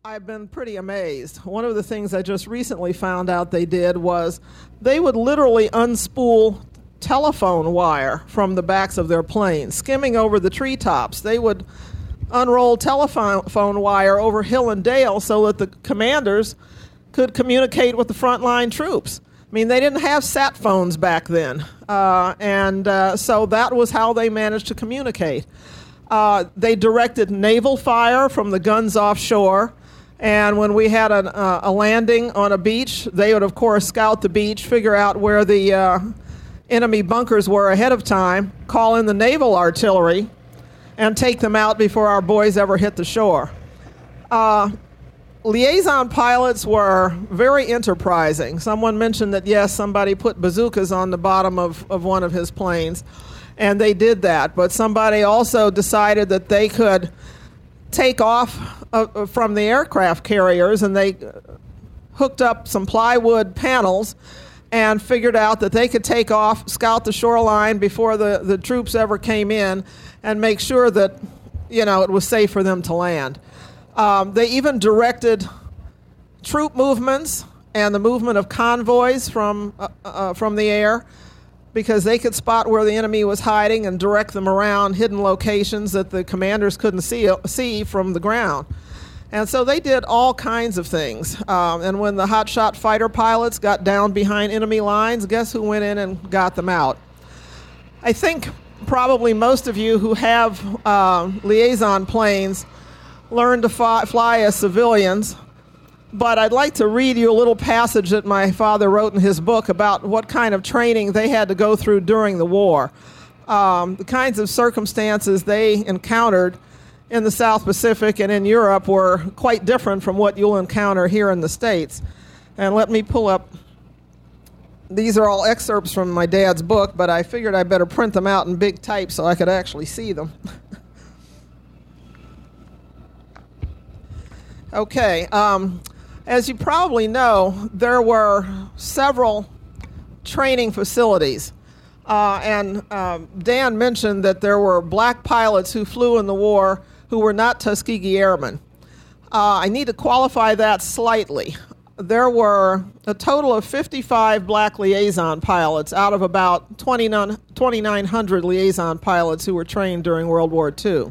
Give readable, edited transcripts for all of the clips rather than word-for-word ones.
I've been pretty amazed. One of the things I just recently found out they did was they would literally unspool telephone wire from the backs of their planes, skimming over the treetops. They would unroll telephone wire over hill and dale so that the commanders could communicate with the frontline troops. I mean, they didn't have sat phones back then, so that was how they managed to communicate. They directed naval fire from the guns offshore, and when we had a landing on a beach, they would, of course, scout the beach, figure out where the enemy bunkers were ahead of time, call in the naval artillery, and take them out before our boys ever hit the shore. Liaison pilots were very enterprising. Someone mentioned that, yes, somebody put bazookas on the bottom of one of his planes, and they did that. But somebody also decided that they could take off from the aircraft carriers, and they hooked up some plywood panels and figured out that they could take off, scout the shoreline before the troops ever came in, and make sure that, it was safe for them to land. They even directed troop movements and the movement of convoys from the air, because they could spot where the enemy was hiding and direct them around hidden locations that the commanders couldn't see from the ground. And so they did all kinds of things. And when the hotshot fighter pilots got down behind enemy lines, guess who went in and got them out? I think probably most of you who have liaison planes learned to fly as civilians, but I'd like to read you a little passage that my father wrote in his book about what kind of training they had to go through during the war. The kinds of circumstances they encountered in the South Pacific and in Europe were quite different from what you'll encounter here in the States. And let me pull up, these are all excerpts from my dad's book, but I figured I better print them out in big type so I could actually see them. Okay, as you probably know, there were several training facilities. And Dan mentioned that there were black pilots who flew in the war who were not Tuskegee Airmen. I need to qualify that slightly. There were a total of 55 black liaison pilots out of about 2,900 liaison pilots who were trained during World War II.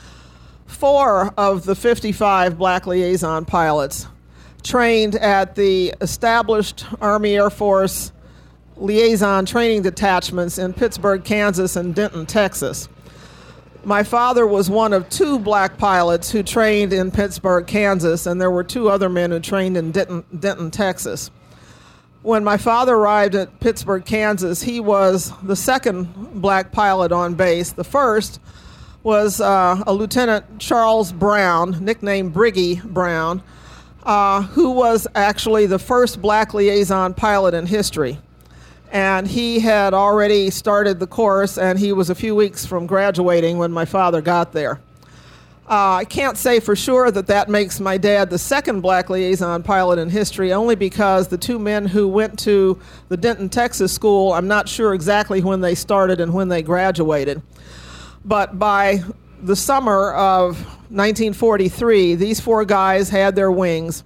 4 of the 55 black liaison pilots trained at the established Army Air Force liaison training detachments in Pittsburg, Kansas, and Denton, Texas. My father was one of 2 black pilots who trained in Pittsburg, Kansas, and there were 2 other men who trained in Denton, Texas. When my father arrived at Pittsburg, Kansas, he was the second black pilot on base. The first was a Lieutenant Charles Brown, nicknamed Briggy Brown, who was actually the first black liaison pilot in history. And he had already started the course, and he was a few weeks from graduating when my father got there. I can't say for sure that makes my dad the second black liaison pilot in history, only because the 2 men who went to the Denton, Texas school, I'm not sure exactly when they started and when they graduated. But by the summer of 1943, these 4 guys had their wings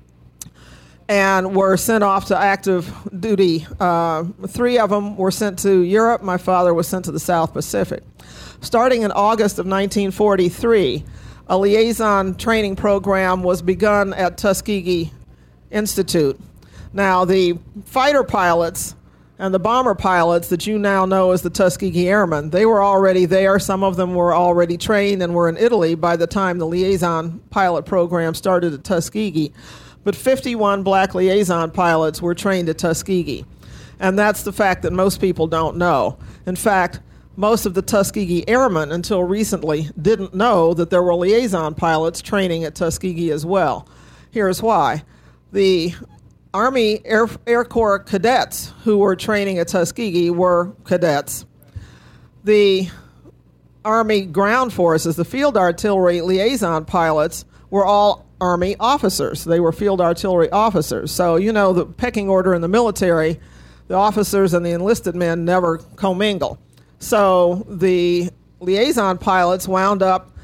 and were sent off to active duty. 3 of them were sent to Europe. My father was sent to the South Pacific. Starting in August of 1943, a liaison training program was begun at Tuskegee Institute. Now, the fighter pilots and the bomber pilots that you now know as the Tuskegee Airmen, they were already there. Some of them were already trained and were in Italy by the time the liaison pilot program started at Tuskegee. But 51 black liaison pilots were trained at Tuskegee. And that's the fact that most people don't know. In fact, most of the Tuskegee Airmen, until recently, didn't know that there were liaison pilots training at Tuskegee as well. Here's why. The Army Air Corps cadets who were training at Tuskegee were cadets. The Army Ground Forces, the Field Artillery liaison pilots, were all Army officers. They were field artillery officers. So, the pecking order in the military, the officers and the enlisted men never commingle. So the liaison pilots wound up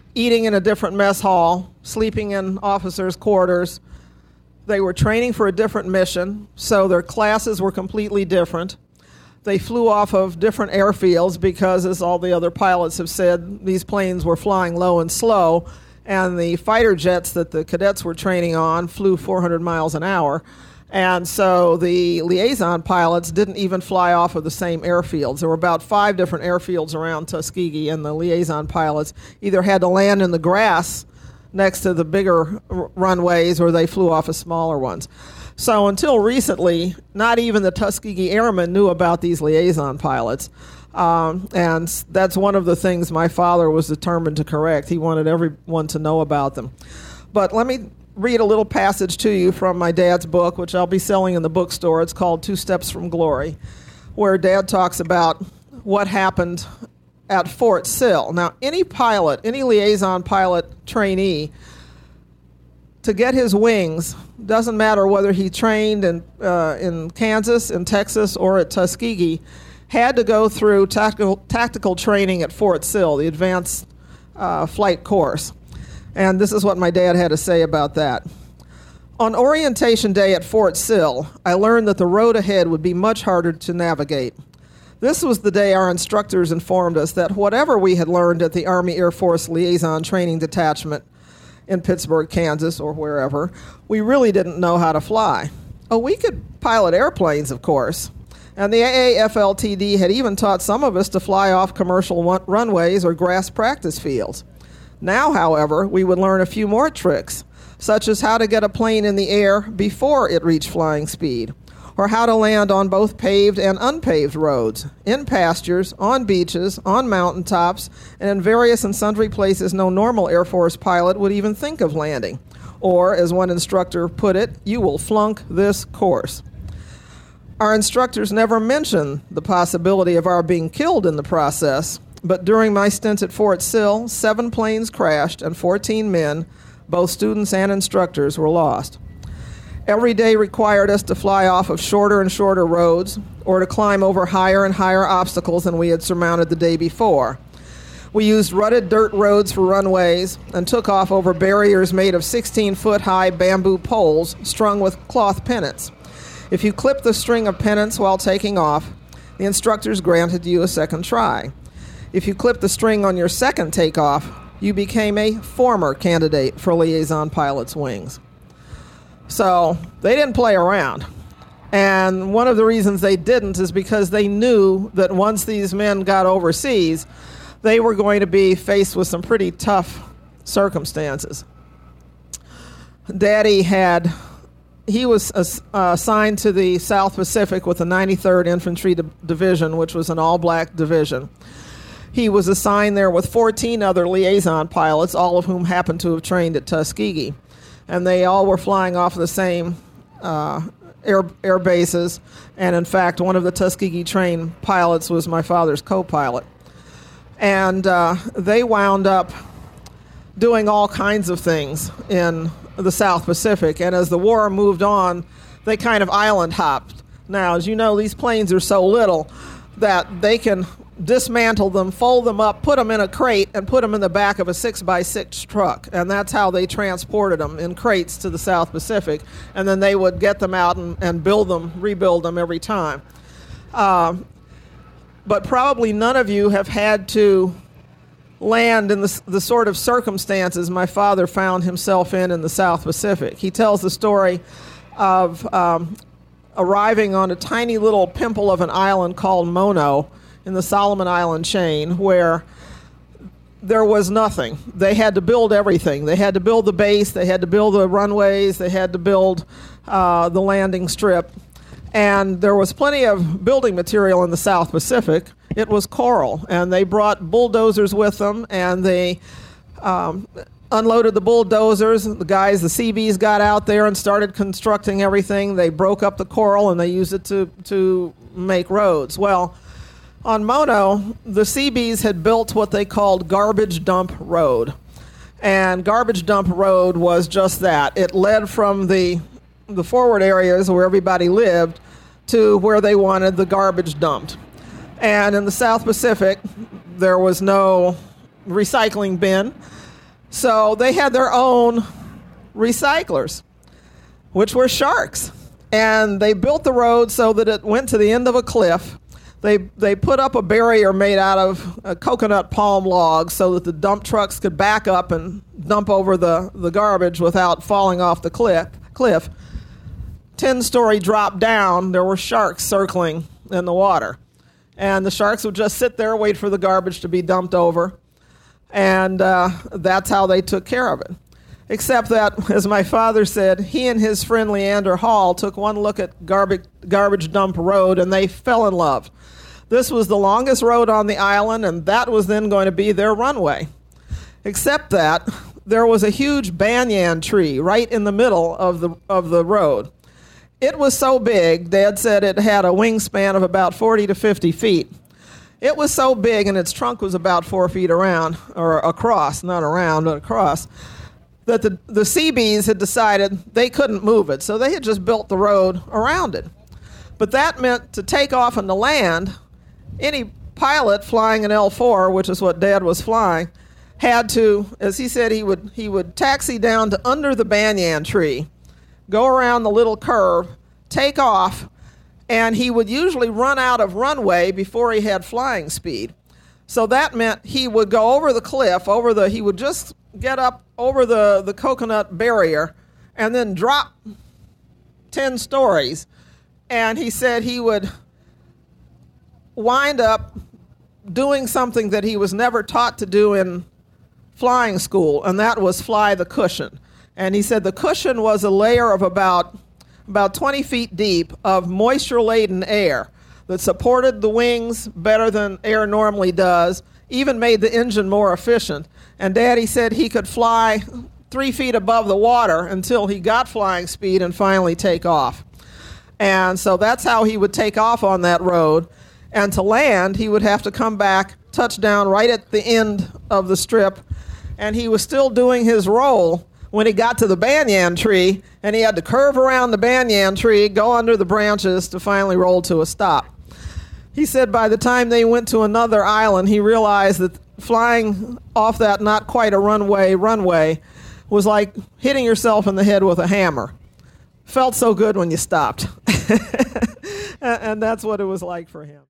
eating in a different mess hall, sleeping in officers' quarters. They were training for a different mission, so their classes were completely different. They flew off of different airfields because, as all the other pilots have said, these planes were flying low and slow, and the fighter jets that the cadets were training on flew 400 miles an hour. And so the liaison pilots didn't even fly off of the same airfields. There were about 5 different airfields around Tuskegee, and the liaison pilots either had to land in the grass next to the bigger runways or they flew off of smaller ones. So until recently, not even the Tuskegee Airmen knew about these liaison pilots. And that's one of the things my father was determined to correct. He wanted everyone to know about them. But let me read a little passage to you from my dad's book, which I'll be selling in the bookstore. It's called 2 Steps from Glory, where Dad talks about what happened at Fort Sill. Now, any pilot, any liaison pilot trainee, to get his wings, doesn't matter whether he trained in Kansas, in Texas, or at Tuskegee, had to go through tactical training at Fort Sill, the advanced flight course. And this is what my dad had to say about that. On orientation day at Fort Sill, I learned that the road ahead would be much harder to navigate. This was the day our instructors informed us that whatever we had learned at the Army Air Force Liaison Training Detachment in Pittsburgh, Kansas, or wherever, we really didn't know how to fly. Oh, we could pilot airplanes, of course. And the AAFLTD had even taught some of us to fly off commercial runways or grass practice fields. Now, however, we would learn a few more tricks, such as how to get a plane in the air before it reached flying speed, or how to land on both paved and unpaved roads, in pastures, on beaches, on mountaintops, and in various and sundry places no normal Air Force pilot would even think of landing. Or, as one instructor put it, you will flunk this course. Our instructors never mentioned the possibility of our being killed in the process, but during my stint at Fort Sill, 7 planes crashed and 14 men, both students and instructors, were lost. Every day required us to fly off of shorter and shorter roads or to climb over higher and higher obstacles than we had surmounted the day before. We used rutted dirt roads for runways and took off over barriers made of 16-foot-high bamboo poles strung with cloth pennants. If you clipped the string of pennants while taking off, the instructors granted you a second try. If you clipped the string on your second takeoff, you became a former candidate for liaison pilot's wings. So they didn't play around. And one of the reasons they didn't is because they knew that once these men got overseas, they were going to be faced with some pretty tough circumstances. Daddy he was assigned to the South Pacific with the 93rd Infantry Division, which was an all-black division. He was assigned there with 14 other liaison pilots, all of whom happened to have trained at Tuskegee. And they all were flying off the same air bases. And in fact, one of the Tuskegee-trained pilots was my father's co-pilot. And they wound up doing all kinds of things in the South Pacific. And as the war moved on, they kind of island hopped. Now, as you know, these planes are so little that they can dismantle them, fold them up, put them in a crate, and put them in the back of a 6x6 truck. And that's how they transported them, in crates, to the South Pacific. And then they would get them out and rebuild them every time. But probably none of you have had to land in the sort of circumstances my father found himself in the South Pacific. He tells the story of arriving on a tiny little pimple of an island called Mono in the Solomon Island chain, where there was nothing. They had to build everything. They had to build the base, they had to build the runways, they had to build the landing strip. And there was plenty of building material in the South Pacific. It was coral, and they brought bulldozers with them, and they unloaded the bulldozers. The guys, the Seabees, got out there and started constructing everything. They broke up the coral, and they used it to make roads. Well, on Mono, the Seabees had built what they called Garbage Dump Road. And Garbage Dump Road was just that. It led from the forward areas where everybody lived to where they wanted the garbage dumped. And in the South Pacific, there was no recycling bin. So they had their own recyclers, which were sharks. And they built the road so that it went to the end of a cliff. They put up a barrier made out of coconut palm logs so that the dump trucks could back up and dump over the garbage without falling off the cliff. 10-story drop down, there were sharks circling in the water. And the sharks would just sit there, wait for the garbage to be dumped over. And that's how they took care of it. Except that, as my father said, he and his friend Leander Hall took one look at Garbage Dump Road and they fell in love. This was the longest road on the island, and that was then going to be their runway. Except that there was a huge banyan tree right in the middle of the road. It was so big, Dad said it had a wingspan of about 40 to 50 feet. It was so big, and its trunk was about 4 feet around, or across, not around, but across, that the Seabees had decided they couldn't move it, so they had just built the road around it. But that meant to take off on the land, any pilot flying an L-4, which is what Dad was flying, had to, as he said, he would taxi down to under the banyan tree, go around the little curve, take off, and he would usually run out of runway before he had flying speed. So that meant he would go over the cliff, he would just get up over the coconut barrier and then drop 10 stories. And he said he would wind up doing something that he was never taught to do in flying school, and that was fly the cushion. And he said the cushion was a layer of about 20 feet deep of moisture-laden air that supported the wings better than air normally does, even made the engine more efficient. And Daddy said he could fly 3 feet above the water until he got flying speed and finally take off. And so that's how he would take off on that road. And to land, he would have to come back, touch down right at the end of the strip, and he was still doing his roll when he got to the banyan tree, and he had to curve around the banyan tree, go under the branches to finally roll to a stop. He said by the time they went to another island, he realized that flying off that not quite a runway was like hitting yourself in the head with a hammer. Felt so good when you stopped. And that's what it was like for him.